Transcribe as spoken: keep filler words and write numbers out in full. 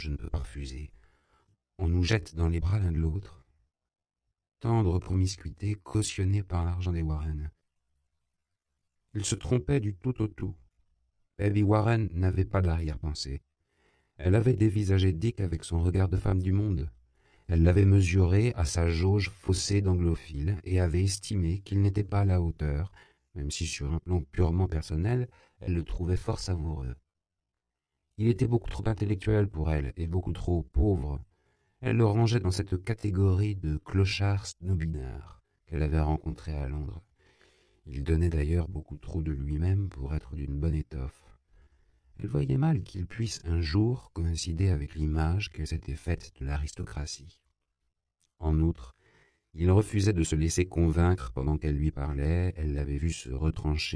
je ne peux pas refuser. On nous jette dans les bras l'un de l'autre. Tendre promiscuité cautionnée par l'argent des Warren. Ils se trompaient du tout au tout. Baby Warren n'avait pas d'arrière-pensée. Elle avait dévisagé Dick avec son regard de femme du monde. Elle l'avait mesuré à sa jauge faussée d'anglophile et avait estimé qu'il n'était pas à la hauteur, même si sur un plan purement personnel, elle le trouvait fort savoureux. Il était beaucoup trop intellectuel pour elle et beaucoup trop pauvre. Elle le rangeait dans cette catégorie de clochard snobinard qu'elle avait rencontré à Londres. Il donnait d'ailleurs beaucoup trop de lui-même pour être d'une bonne étoffe. Elle voyait mal qu'il puisse un jour coïncider avec l'image qu'elle s'était faite de l'aristocratie. En outre, il refusait de se laisser convaincre pendant qu'elle lui parlait, elle l'avait vu se retrancher